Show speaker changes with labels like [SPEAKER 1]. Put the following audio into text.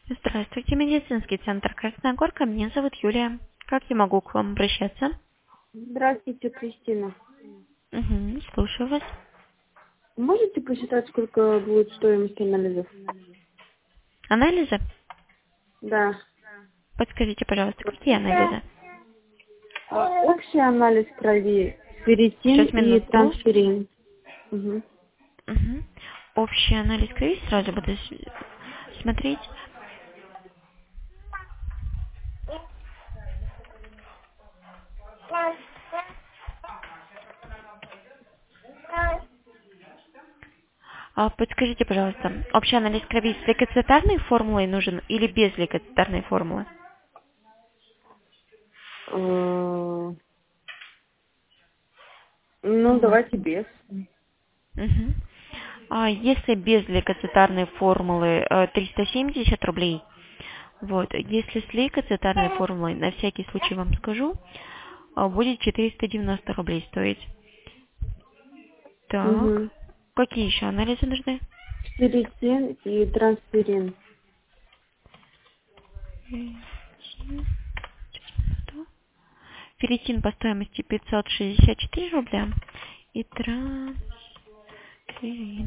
[SPEAKER 1] Здравствуйте, медицинский центр Красная Горка. Меня зовут Юлия. Как я могу к вам обращаться?
[SPEAKER 2] Здравствуйте, Кристина.
[SPEAKER 1] Угу, слушаю вас.
[SPEAKER 2] Можете посчитать, сколько будет стоимость анализов?
[SPEAKER 1] Анализы?
[SPEAKER 2] Да.
[SPEAKER 1] Подскажите, пожалуйста, какие анализы?
[SPEAKER 2] Общий анализ крови, ферритин
[SPEAKER 1] Сейчас,
[SPEAKER 2] и
[SPEAKER 1] минуту.
[SPEAKER 2] трансферин. Угу.
[SPEAKER 1] Угу. Общий анализ крови сразу буду смотреть. Подскажите, пожалуйста, общий анализ крови с лейкоцитарной формулой нужен или без лейкоцитарной формулы?
[SPEAKER 2] Ну, давайте без.
[SPEAKER 1] Угу. Если без лейкоцитарной формулы 370 рублей, вот, если с лейкоцитарной формулой, на всякий случай вам скажу, будет 490 рублей стоить. Так,
[SPEAKER 2] Угу.
[SPEAKER 1] какие еще анализы нужны?
[SPEAKER 2] Ферритин и трансферин.
[SPEAKER 1] Ферритин по стоимости 564 рубля и трансферин